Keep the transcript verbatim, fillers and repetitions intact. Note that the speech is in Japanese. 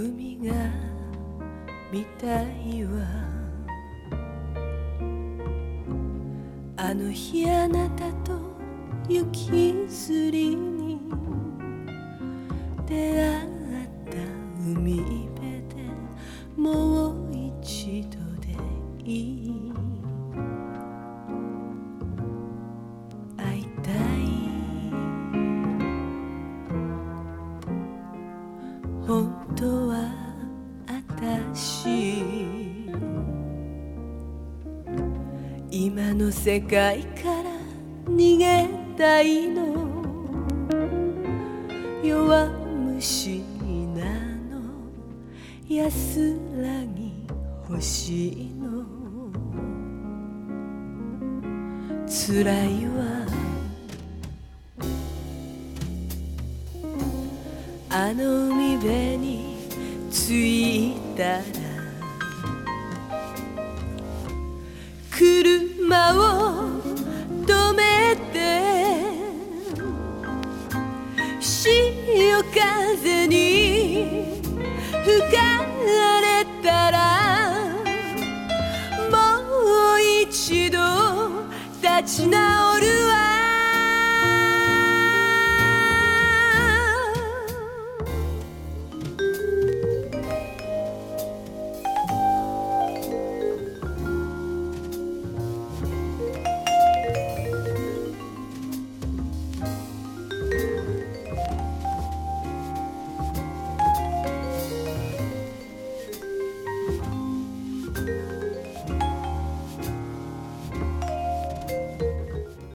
海が見たいわ。あの日あなたと雪吊りに出会った海辺でもう一度でいい。会いたい。本当は私今の世界から逃げたいの。弱虫なの。安らぎ欲しいの。つらいわ。あの海辺に着いたら車を止めて潮風に吹かれたらもう一度立ち直